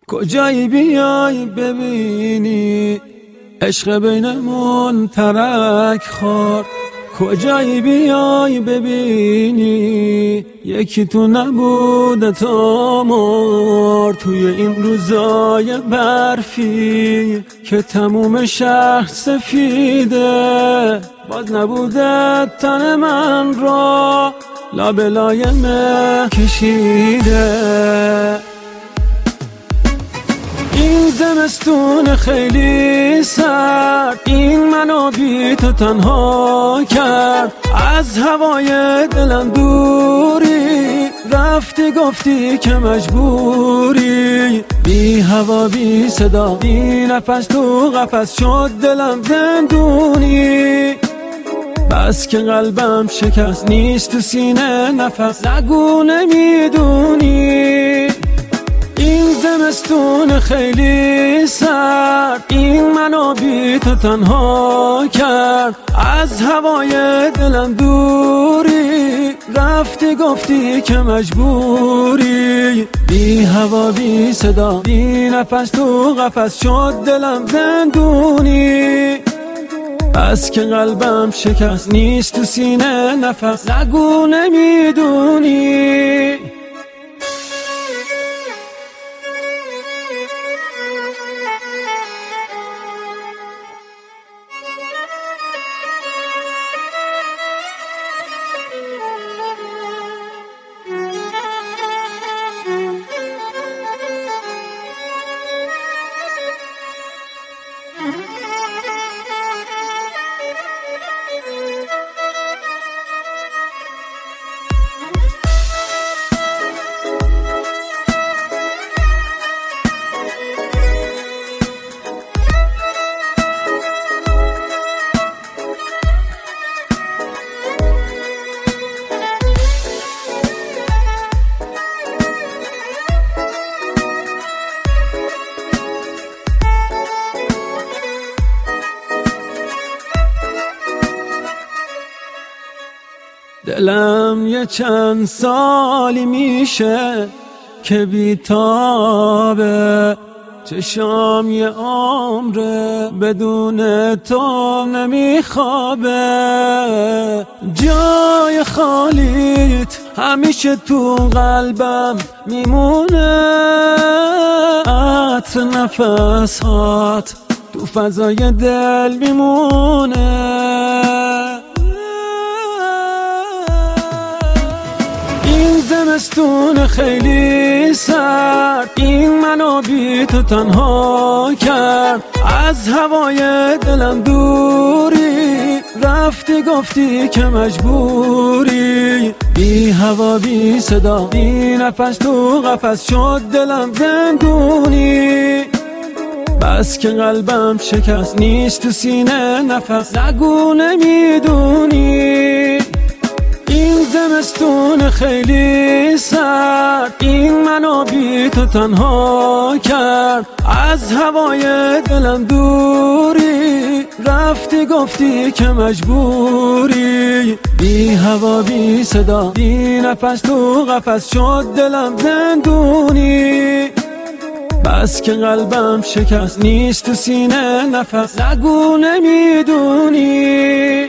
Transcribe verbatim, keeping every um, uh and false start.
کجایی بیای ببینی عشق بینمون ترک خورد. کجایی بیای ببینی یکی تو نبوده تا مرد. توی این روزای برفی که تموم شهر سفیده، باز نبوده تن من را لابلای مه کشیده. این زمستون خیلی سرد، این منو بی تو تنها کرد. از هوای دلم دوری رفتی گفتی که مجبوری. بی هوا بی صدا بی نفس تو قفس شد دلم زندونی. بس که قلبم شکست نیست تو سینه نفس، نگو نمیدونی. این زمستون خیلی سرد، این منو بی تو تنها کرد. از هوای دلم دوری رفتی گفتی که مجبوری. بی هوا بی صدا بی نفس تو قفس شد دلم زندونی. بس که قلبم شکست نیست تو سینه نفس، نگو نمیدونی. دلم یه چند سالی میشه که بیتابه، چشام یه عمره بدون تو نمیخوابه. جای خالیت همیشه تو قلبم میمونه، عطر نفسات تو فضای دل میمونه. زمستون خیلی سرد، این منو بی تو تنها کرد. از هوای دلم دوری رفتی گفتی که مجبوری. بی هوا بی صدا بی نفس تو قفس شد دلم زندونی. بس که قلبم شکست نیست تو سینه نفس، نگو نمیدونی. این زمستون خیلی سرد، این منو بی تو تنها کرد. از هوای دلم دوری رفتی گفتی که مجبوری. بی هوا بی صدا بی نفس تو قفس شد دلم زندونی. بس که قلبم شکست نیست تو سینه نفس، نگو نمیدونی.